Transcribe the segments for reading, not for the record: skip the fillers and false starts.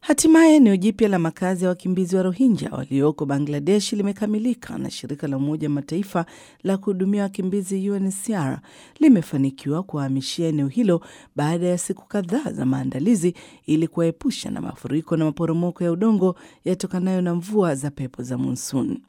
Hatimaye eneo jipya la makazi ya wakimbizi wa Rohingya walioko Bangladesh limekamilika na shirika la Umoja Mataifa la kuhudumia wakimbizi UNHCR limefanikiwa kuhamishia eneo hilo baada ya siku kadhaa za maandalizi ili kuwaepusha na mafuriko na maporomoko ya udongo yatokanayo na mvua za pepo za monsoon.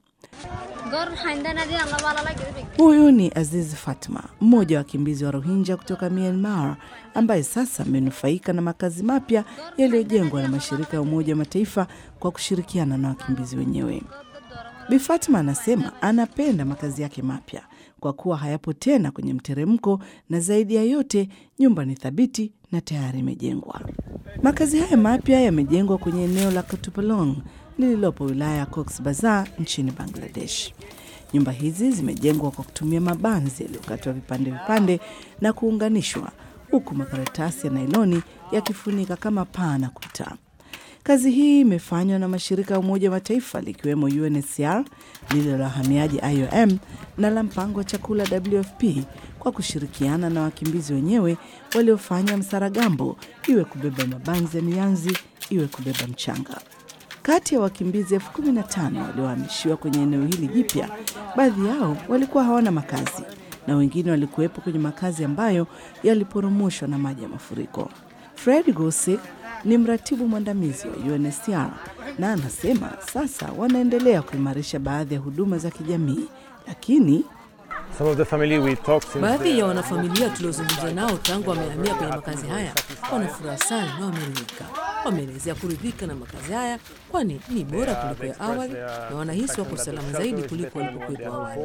Huyu ni Aziz Fatma, mmoja wa wakimbizi wa Rohingya kutoka Myanmar, ambaye sasa amenufaika na makazi mapya yaliyojengwa na mashirika ya Umoja Mataifa kwa kushirikiana na wakimbizi wenyewe. Bi Fatma anasema anapenda makazi yake mapya kwa kuwa hayapo tena kwenye mteremko, na zaidi ya yote nyumba ni thabiti na tayari imejengwa. Makazi haya mapya yamejengwa kwenye eneo la Kutupalong lililopo wilaya ya Cox's Bazar nchini Bangladesh. Nyumba hizi zimejengwa kwa kutumia mabanzi yaliyokatwa vipande na kuunganishwa, huku makaratasi ya nailoni yakifunika kama paa na kuta. Kazi hii imefanywa na mashirika ya Umoja Mataifa likiwemo UNHCR, lile la wahamiaji IOM na la mpango wa chakula WFP kwa kushirikiana na wakimbizi wenyewe waliofanya msaragambo, iwe kubeba mabanzi ya mianzi, iwe kubeba mchanga. Kati ya wakimbizi 15,000 waliohamishiwa kwenye eneo hili jipya, baadhi yao walikuwa hawana makazi na wengine walikuwepo kwenye makazi ambayo yaliporomoshwa na maji ya mafuriko. Fred Gosek ni mratibu mwandamizi wa UNHCR na anasema sasa wanaendelea kuimarisha baadhi ya huduma za kijamii, lakini baadhi ya wanafamilia tuliozungumza nao tangu wamehamia kwenye makazi haya wanafuraha sana na wameridhika. Wameelezea kuridhika na makazi haya kwani ni bora kuliko ya awali na wanahisi wako salama zaidi kuliko walipokuwa awali.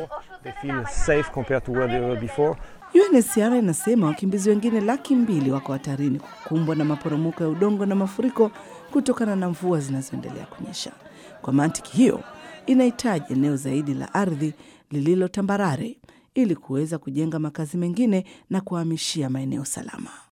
UNHCR inasema wakimbizi wengine 200,000 wako hatarini kukumbwa na maporomoko ya udongo na mafuriko kutokana na mvua zinazoendelea kunyesha. Kwa mantiki hiyo, inahitaji eneo zaidi la ardhi lililo tambarare ili kuweza kujenga makazi mengine na kuhamishia maeneo salama.